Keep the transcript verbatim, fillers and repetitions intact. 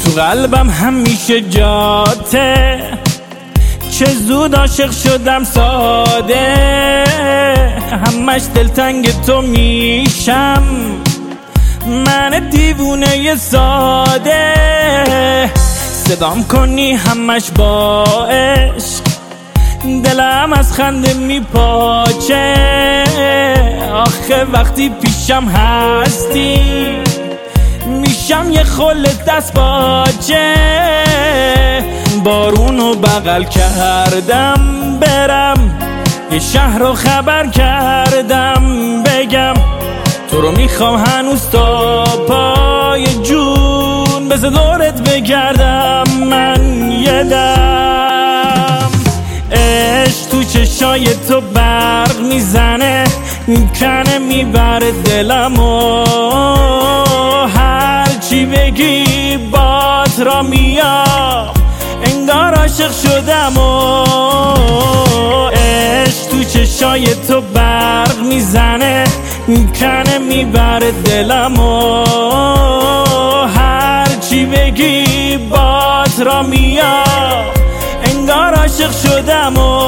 تو قلبم همیشه جاته، چه زود عاشق شدم ساده، همش دلتنگ تو میشم من دیوونه ساده. صدام کنی همش با عشق، دلم از خنده میپاچه، آخه وقتی پیشم هستی میشم یه خل دست باچه. بارونو بغل کردم برم، یه شهر رو خبر کردم بگم تو رو میخوام هنوز تا پای جون، بذار دورت بگردم من یه دم. عشق تو چشای تو برق میزنه، میکنه میبره دلمو، هر چی بگی بات را میام انگار عاشق شدم. و عشق تو چشای تو برق میزنه، میکنه میبره دلمو، هر چی بگی بات را میام انگار عاشق شدم. و